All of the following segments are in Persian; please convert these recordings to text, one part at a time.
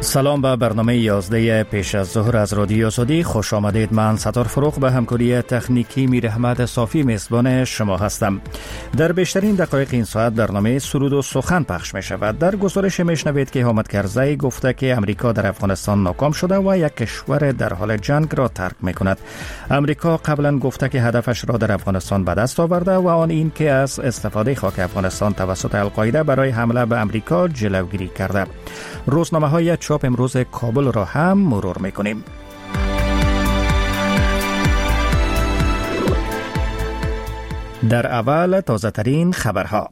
سلام به برنامه 11 پیش از ظهر از رادیو سعودی. خوش آمدید. من ستار فروغ به همکاری تکنیکی میر احمد صافی میزبان شما هستم. در بیشترین دقایق این ساعت برنامه سرود و سخن پخش می شود. در گزارش میشنوید که حامد کرزی گفته که امریکا در افغانستان ناکام شده و یک کشور در حال جنگ را ترک می کند. امریکا قبلا گفته که هدفش را در افغانستان به دست آورده و آن این که از استفاده خاک افغانستان توسط القاعده برای حمله به امریکا جلوگیری کرده. روزنامه‌های چاپ امروز کابل را هم مرور می‌کنیم. در اول تازه ترین خبرها.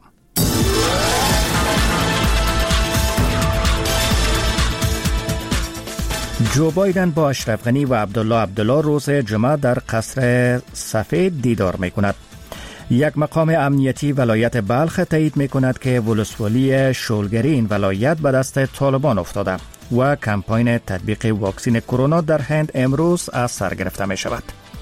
جو بایدن با اشرف غنی و عبدالله روز جمعه در قصر سفید دیدار می‌کند. یک مقام امنیتی ولایت بلخ تایید می‌کند که ولسوالی شولگری این ولایت به دست طالبان افتاده و کمپاین تطبیق واکسین کرونا در هند امروز از سر گرفته می شود.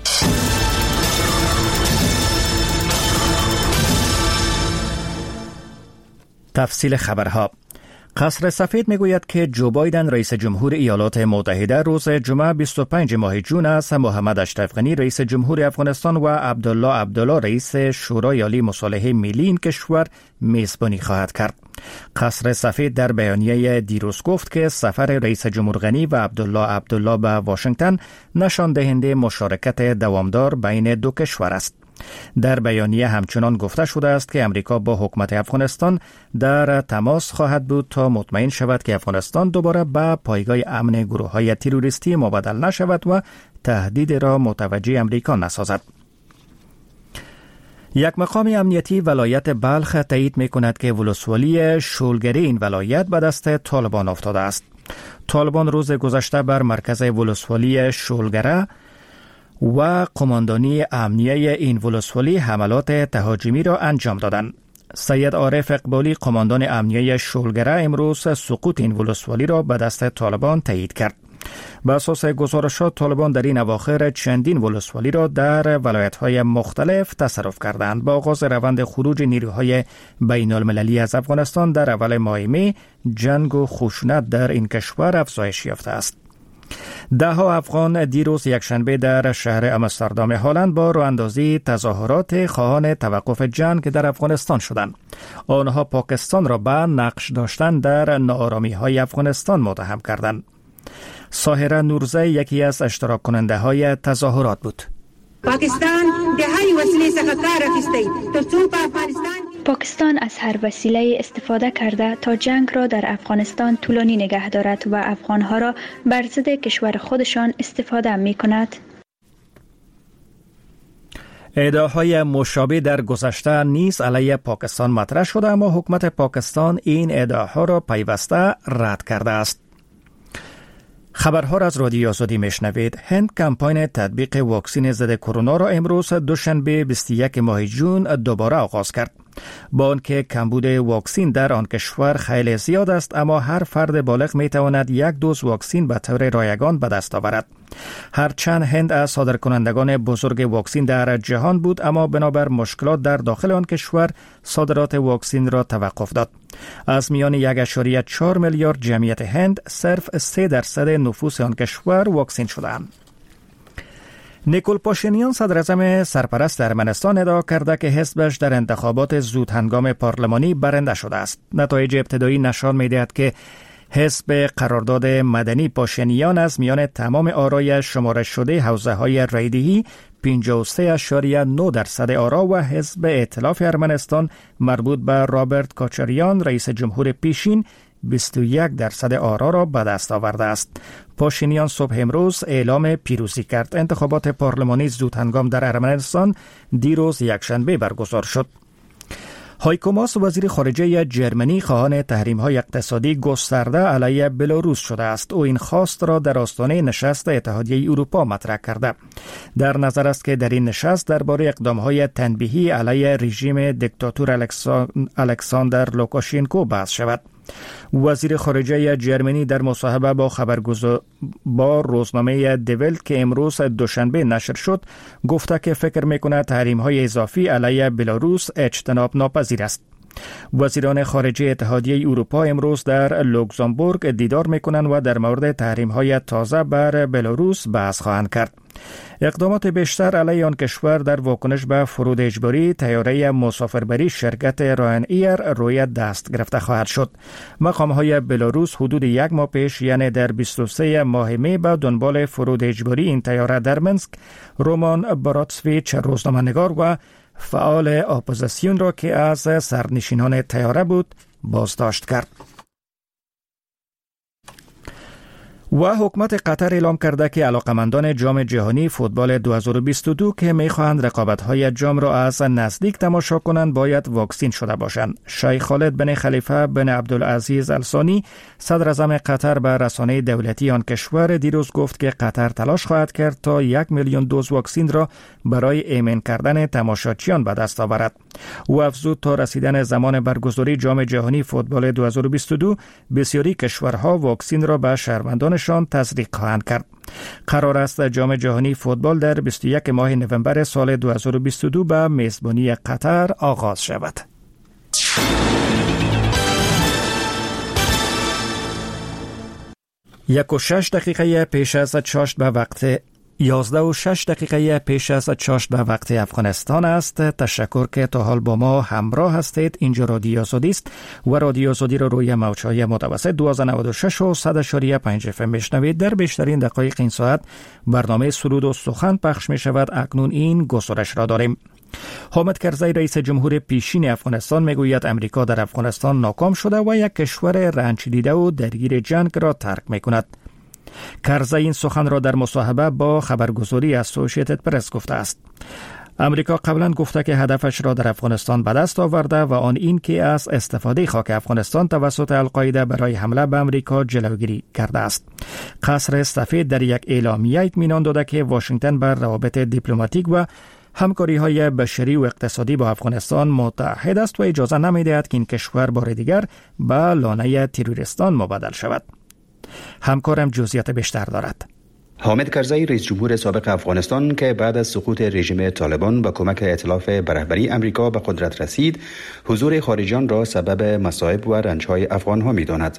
تفصیل خبرها. قصر سفید میگوید که جو بایدن رئیس جمهور ایالات متحده روز جمعه 25 ماه جون است محمد اشرف غنی رئیس جمهور افغانستان و عبدالله رئیس شورای عالی مصالحه ملی این کشور میزبانی خواهد کرد. قصر سفید در بیانیه دیروز گفت که سفر رئیس جمهور غنی و عبدالله به واشنگتن نشان دهنده مشارکت دوامدار بین دو کشور است. در بیانیه همچنان گفته شده است که امریکا با حکومت افغانستان در تماس خواهد بود تا مطمئن شود که افغانستان دوباره به پایگاه امن گروه‌های تروریستی مبدل نشود و تهدید را متوجه امریکا نسازد. یک مقام امنیتی ولایت بلخ تایید می کند که ولسوالی شولگری این ولایت به دست طالبان افتاده است. طالبان روز گذشته بر مرکز ولسوالی شولگره و قماندانی امنیه این ولسوالی حملات تهاجمی را انجام دادند. سید عارف اقبالی قماندان امنیه شولگره امروز سقوط این ولسوالی را به دست طالبان تایید کرد. به اساس گزارشات طالبان در این اواخر چندین ولسوالی را در ولایت‌های مختلف تصرف کردند. با آغاز روند خروج نیروهای بین المللی از افغانستان در اول ماه می، جنگ و خشونت در این کشور افزایش یافته است. ده‌ها افغان دیروز یکشنبه در شهر آمستردام هلند با راه‌اندازی تظاهرات خواهان توقف جنگ در افغانستان شدند. آنها پاکستان را به نقش داشتن در ناآرامی‌های افغانستان متهم کردند. ساهره نورزی یکی از اشتراک کننده های تظاهرات بود. پاکستان از هر وسیله استفاده کرده تا جنگ را در افغانستان طولانی نگه دارد و افغانها را بر ضد کشور خودشان استفاده می کند. ادعاهای مشابه در گذشته نیز علیه پاکستان مطرح شده، اما حکومت پاکستان این ادعاها را پیوسته رد کرده است. خبرها را از رادیو آزادی میشنوید. هند کمپاین تطبیق واکسن ضد کرونا را امروز دوشنبه 21 ماه جون دوباره آغاز کرد. با آنکه کمبود واکسن در آن کشور خیلی زیاد است، اما هر فرد بالغ می تواند یک دوز واکسن به طور رایگان به دست آورد. هرچند هند از صادرکنندگان بزرگ واکسن در جهان بود، اما بنابر مشکلات در داخل آن کشور صادرات واکسن را توقف داد. از میان 1.4 میلیارد جمعیت هند صرف 3% نفوس آن کشور واکسن شدند. نیکول پاشینیان صدراعظم سرپرست ارمنستان ادعا کرده که حزبش در انتخابات زود هنگام پارلمانی برنده شده است. نتایج ابتدایی نشان می‌دهد که حزب قرارداد مدنی پاشینیان از میان تمام آرای شمارش شده حوزه‌های رایدهی 53.9% آرا و حزب ائتلاف ارمنستان مربوط به رابرت کاچریان رئیس جمهور پیشین 21% آرا را به دست آورده است. پاشینیان صبح امروز اعلام پیروزی کرد. انتخابات پارلمانی زود هنگام در ارمنستان دیروز یکشنبه برگزار شد. هایکو ماس وزیر خارجه جرمنی خواهان تحریم‌های اقتصادی گسترده علیه بلاروس شده است. او این خواست را در آستانه نشست اتحادیه اروپا مطرح کرده. در نظر است که در این نشست درباره اقدام‌های تنبیهی علیه رژیم دیکتاتور الکساندر لوکاشنکو بحث شود. وزیر خارجه جرمنی در مصاحبه با روزنامه دیولت که امروز دوشنبه نشر شد گفته که فکر می‌کند تحریم‌های اضافی علیه بلاروس اجتناب ناپذیر است. وزیران خارجه اتحادیه اروپا امروز در لوکزامبورگ دیدار میکنند و در مورد تحریم‌های تازه بر بلاروس بحث خواهند کرد. اقدامات بیشتر علیه آن کشور در واکنش به فرود اجباری طیاره مسافربری شرکت راین ایر روی دست گرفته خواهد شد. مقام‌های بلاروس حدود یک ماه پیش یعنی در 23 ماه می به دنبال فرود اجباری این طیاره در منسک رومان براتسویچ روزنامه‌نگار و فعال اپوزیسیون را که از سرنشینان طیاره بود بازداشت کرد. و حکومت قطر اعلام کرده که علاقمندان جام جهانی فوتبال 2022 که می‌خواهند رقابت‌های جام را از نزدیک تماشا کنند باید واکسین شده باشند. شیخ خالد بن خلیفه بن عبدالعزیز الثانی صدر اعظم قطر به رسانه دولتی آن کشور دیروز گفت که قطر تلاش خواهد کرد تا 1 میلیون دوز واکسین را برای ایمن کردن تماشاچیان به دست آورد. او افزود تا رسیدن زمان برگزاری جام جهانی فوتبال 2022 بسیاری کشورها واکسین را به شهروندانشان تزریق خواهند کرد. قرار است جام جهانی فوتبال در 21 ماه نوامبر سال 2022 به میزبانی قطر آغاز شود. 1:06 پیش از چاشت به وقت 11:06 پیش از چاشت به وقت افغانستان است. تشکر که تا حال با ما همراه هستید. اینجا رادیو آزادی است و رادیو آزادی رو روی موج‌های متوسط 1296 و 100.5 FM میشنوید. در بیشترین دقایق این ساعت برنامه سرود و سخن پخش می شود. اکنون این گزارش را داریم. حامد کرزی رئیس جمهور پیشین افغانستان میگوید امریکا در افغانستان ناکام شده و یک کشور رنج دیده و درگیر جنگ را ترک میکند. کرزی این سخن را در مصاحبه با خبرگزاری اسوسییتد پرس گفته است. امریکا قبلا گفته که هدفش را در افغانستان به دست آورده و آن این که از استفاده خاک افغانستان توسط القاعده برای حمله به امریکا جلوگیری کرده است. قصر سفید در یک اعلامیه اطمینان داده که واشنگتن بر روابط دیپلماتیک و همکاری‌های بشری و اقتصادی با افغانستان متحد است و اجازه نمی‌دهد که این کشور بار دیگر به لانه تروریستان مبادل شود. همکارم جزئیات بیشتر دارد. حامد کرزی رئیس جمهور سابق افغانستان که بعد از سقوط رژیم طالبان با کمک ائتلاف به رهبری امریکا به قدرت رسید، حضور خارجیان را سبب مصائب و رنج‌های افغان‌ها می‌داند.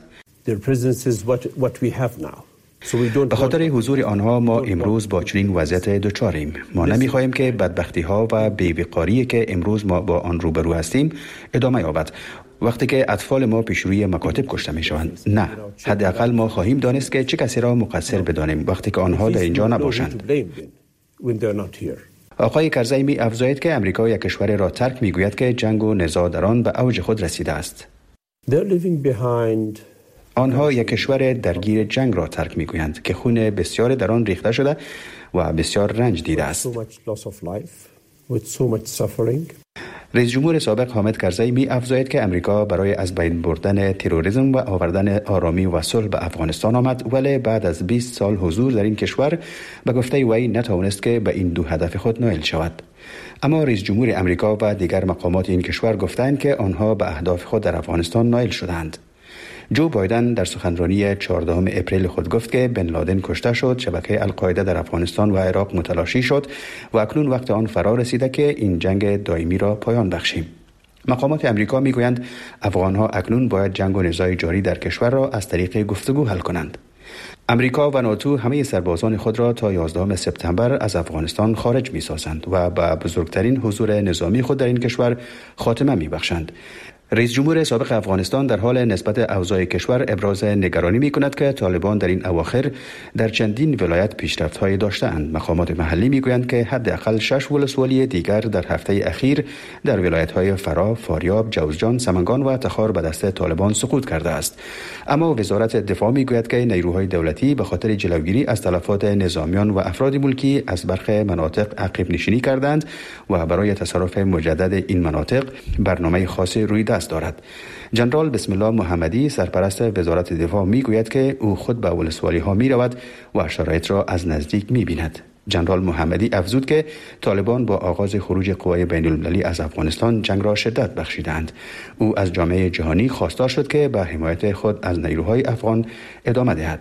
به خاطر حضور آنها ما امروز با چنین وضعیت دچاریم. ما نمی‌خواهیم که بدبختی‌ها و بی‌وقاری که امروز ما با آن روبرو هستیم ادامه یابد. وقتی که اطفال ما پیش روی مکاتب کشته می‌شوند، نه، حداقل ما خواهیم دانست که چه کسی را مقصر بدانیم وقتی که آنها در اینجا نباشند. آقای کرزی می افزاید که امریکا یک کشور را ترک می‌گوید که جنگ و نزاع در آن به اوج خود رسیده است. آنها یک کشور درگیر جنگ را ترک می‌گویند که خون بسیار در آن ریخته شده و بسیار رنج دیده است. رئیس جمهور سابق حامد کرزی می افزاید که امریکا برای از بین بردن تروریسم و آوردن آرامی و صلح به افغانستان آمد، ولی بعد از 20 سال حضور در این کشور به گفته وی نتوانست که به این دو هدف خود نائل شود. اما رئیس جمهور امریکا و دیگر مقامات این کشور گفتند که آنها به اهداف خود در افغانستان نائل شدند. جو بایدن در سخنرانی 14 اپریل خود گفت که بن لادن کشته شد، شبکه القاعده در افغانستان و عراق متلاشی شد و اکنون وقت آن فرا رسیده که این جنگ دائمی را پایان بخشیم. مقامات امریکا میگویند افغانها اکنون باید جنگ و نزاع جاری در کشور را از طریق گفتگو حل کنند. امریکا و ناتو همه سربازان خود را تا 11 سپتامبر از افغانستان خارج می‌سازند و به بزرگترین حضور نظامی خود در این کشور خاتمه می‌بخشند. رئیس جمهور سابق افغانستان در حال نسبت اوضاع کشور ابراز نگرانی می‌کند که طالبان در این اواخر در چندین ولایت پیشرفت‌های داشته‌اند. مقامات محلی می‌گویند که حداقل 6 ولسوالی دیگر در هفته اخیر در ولایت‌های فرا، فاریاب، جوزجان، سمنگان و تخار به دست طالبان سقوط کرده است. اما وزارت دفاع می‌گوید که نیروهای دولتی به خاطر جلوگیری از تلفات نظامیان و افراد ملکی از برخی مناطق عقب نشینی کردند و برای تصرف مجدد این مناطق برنامه خاصی روی دست دارد. جنرال بسم الله محمدی سرپرست وزارت دفاع میگوید که او خود به ولسوالی ها می رود و شرایط را از نزدیک می بیند. جنرال محمدی افزود که طالبان با آغاز خروج قوای بین المللی از افغانستان جنگ را شدت بخشیدند. او از جامعه جهانی خواستار شد که به حمایت خود از نیروهای افغان ادامه دهد.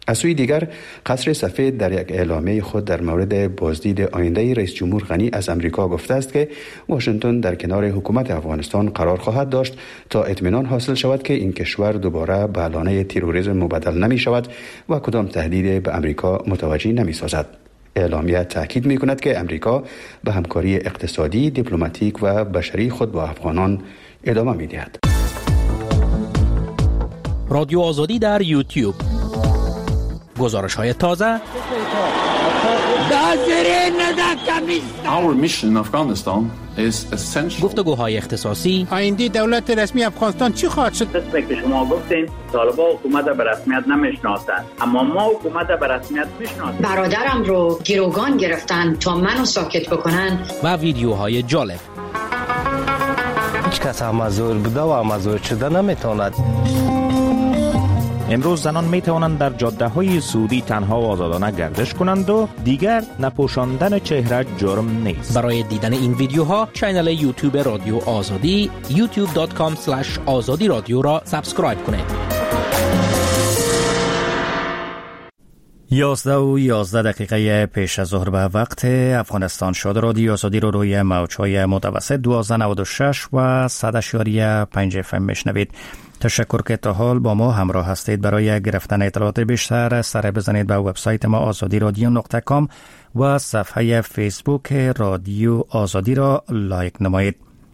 از سوی دیگر قصر سفید در یک اعلامیه خود در مورد بازدید آینده رئیس جمهور غنی از امریکا گفته است که واشنگتن در کنار حکومت افغانستان قرار خواهد داشت تا اطمینان حاصل شود که این کشور دوباره به لانه تروریسم مبدل نمی شود و کدام تهدید به امریکا متوجه نمی سازد. اعلامیه تاکید می کند که امریکا به همکاری اقتصادی، دیپلماتیک و بشری خود با افغانان ادامه می دهد. رادیو آزادی در یوتیوب. گزارش‌های تازه. Our mission in Afghanistan is essential. گفتگوهای اختصاصی. آینده دولت رسمی افغانستان چی خواهد شد؟ مثل که شما گفتین طالبان حکومت به رسمیت نمیشناسند، اما ما حکومت به رسمیت میشناسیم. برادرم رو گروگان گرفتن تا منو ساکت بکنن. و ویدیوهای جالب. هیچ کس مزور بوده و مزور شده نمیتواند. امروز زنان می توانند در جاده های سعودی تنها و آزادانه گردش کنند و دیگر نپوشاندن چهره جرم نیست. برای دیدن این ویدیوها کانال یوتیوب رادیو آزادی youtube.com/azadi رادیو را سابسکرایب کنید. 11:11 پیش از ظهر به وقت افغانستان شد. رادیو آزادی رو روی موج‌های متوسط 1296 و 100.5 FM میشنوید. تشکر که تا حال با ما همراه هستید. برای گرفتن اطلاعات بیشتر سر بزنید به وبسایت ما azadiradyo.com و صفحه فیسبوک رادیو آزادی را لایک نمایید.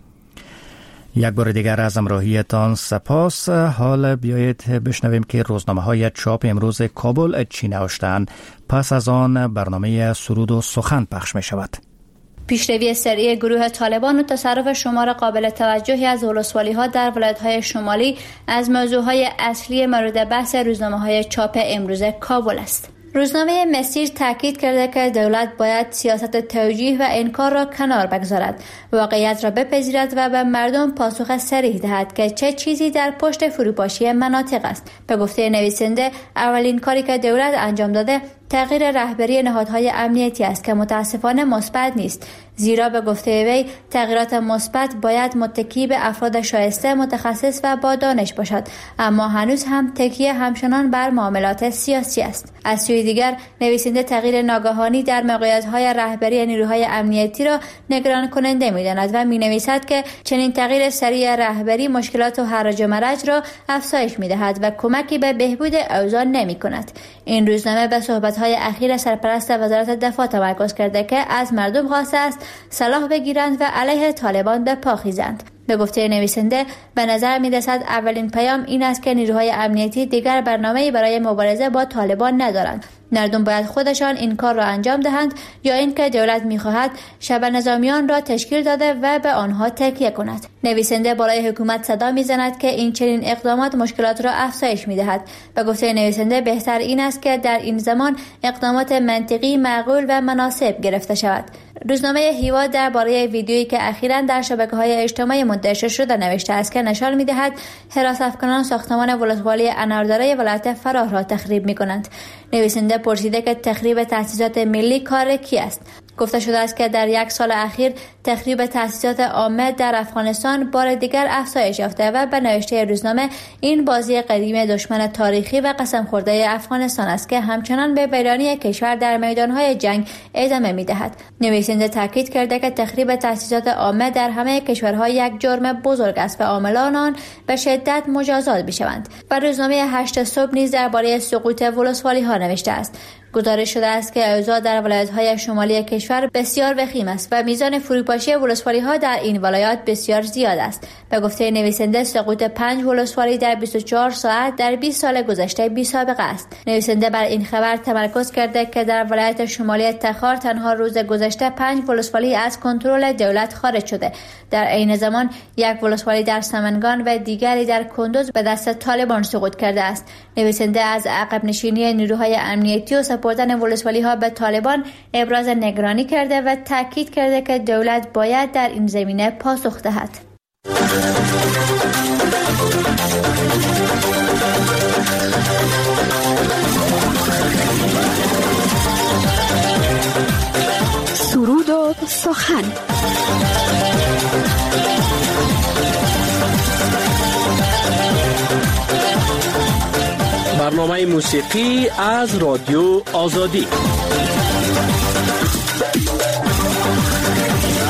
یک بار دیگر از همراهیتان سپاس. حال بیایید بشنویم که روزنامه‌های چاپ امروز کابل چی نوشتند. پس از آن برنامه سرود و سخن پخش می شود. پیشروی سریع گروه طالبان و تصرف شمار قابل توجهی از ولسوالی‌ها در ولایت‌های شمالی از موضوعهای اصلی مورد بحث روزنامه‌های چاپ امروز کابل است. روزنامه مسیر تاکید کرده که دولت باید سیاست توجیه و انکار را کنار بگذارد، واقعیت را بپذیرد و به مردم پاسخ صریح دهد که چه چیزی در پشت فروپاشی مناطق است. به گفته نویسنده، اولین کاری که دولت انجام داده تغییر رهبری نهادهای امنیتی است که متاسفانه مثبت نیست، زیرا به گفته وی تغییرات مثبت باید متکی به افراد شایسته، متخصص و با دانش باشد، اما هنوز هم تکیه همچنان بر معاملات سیاسی است. از سوی دیگر نویسنده تغییر ناگهانی در موقعیت‌های رهبری نیروهای امنیتی را نگران کننده می‌داند و می‌نویسد که چنین تغییر سریع رهبری مشکلات و هرج و مرج را افزایش می‌دهد و کمکی به بهبود اوضاع نمی‌کند. این روزنامه به صحبت‌های اخیر سرپرست وزارت دفاع تمرکز کرده که از مردم خواسته است سلاح بگیرند و علیه طالبان به پا خیزند. به گفته نویسنده، به نظر می‌رسد اولین پیام این است که نیروهای امنیتی دیگر برنامه‌ای برای مبارزه با طالبان ندارند. مردم باید خودشان این کار را انجام دهند یا اینکه دولت می‌خواهد شب نظامیان را تشکیل داده و به آنها تکیه کند. نویسنده بالای حکومت صدا می‌زند که این چنین اقدامات مشکلات را افزایش می‌دهد. به گفته نویسنده، بهتر این است که در این زمان اقدامات منطقی، معقول و مناسب گرفته شود. روزنامه هیوا درباره ویدیویی که اخیراً در شبکه‌های اجتماعی منتشر شده نوشته است که نشان می‌دهد حراس افکنان ساختمان ولسوالی انارداره ولایت فراه را تخریب می‌کنند. نویسنده پرسیده که تخریب تأسیسات ملی کار کی است. گفته شده است که در یک سال اخیر تخریب تأسیسات عامه در افغانستان بار دیگر افزایش یافته و به نوشته روزنامه این بازی قدیم دشمن تاریخی و قسم خورده افغانستان است که همچنان به ویرانی کشور در میدانهای جنگ ادامه می‌دهد. نویسنده تاکید کرده که تخریب تأسیسات عامه در همه کشورها یک جرم بزرگ است و عاملان آن به شدت مجازات می‌شوند. و روزنامه 8 صبح نیز درباره سقوط ولسوالی‌ها نوشته است. گزارش شده است که اوضاع در ولایت‌های شمالی کشور بسیار وخیم است و میزان فروپاشی ولسوالی‌ها در این ولایات بسیار زیاد است. به گفته نویسنده، سقوط 5 ولسوالی در 24 ساعت در 20 سال گذشته بی‌سابقه است. نویسنده بر این خبر تمرکز کرده که در ولایت شمالی تخار تنها روز گذشته 5 ولسوالی از کنترل دولت خارج شده. در عین زمان یک ولسوالی در سمنگان و دیگری در کندوز به دست طالبان سقوط کرده است. نویسنده از عقب نشینی نیروهای امنیتی و سپردن ولسوالی‌ها به طالبان ابراز نگرانی کرده و تاکید کرده که دولت باید در این زمینه پاسخ دهد. سرود و سخن. برنامه موسیقی از رادیو آزادی.